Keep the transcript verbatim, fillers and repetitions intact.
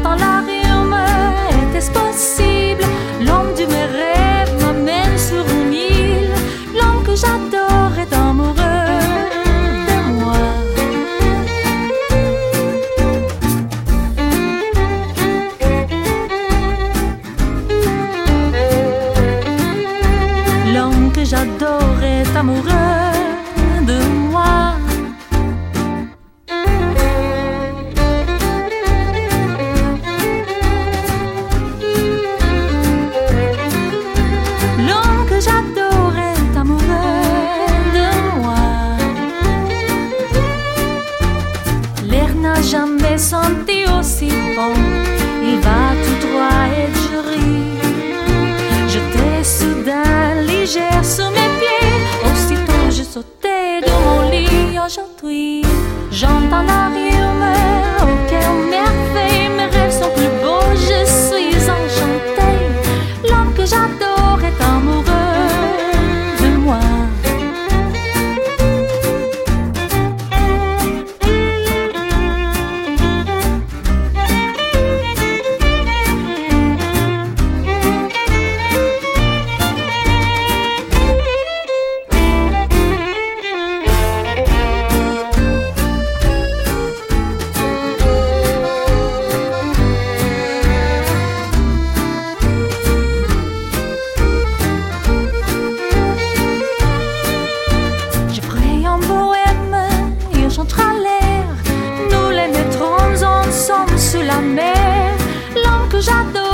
j'entends la rumeur, était-ce possible? L'homme de mes rêves m'amène sur une île. L'homme que j'adore est amoureux de moi. L'homme que j'adore est amoureux de moi. L'homme que j'adore est amoureux de moi. L'air n'a jamais senti aussi bon. Il va tout droit et je ris. J'étais soudain légère sous mes pieds. Aussitôt je sautais de mon lit. Aujourd'hui j'entends la rumeur. Oh quelle merveille, mes rêves sont plus beaux. Je suis enchantée. L'homme que j'adore est amoureux de moi. Nous les mettrons ensemble sous la mer. L'homme que j'adore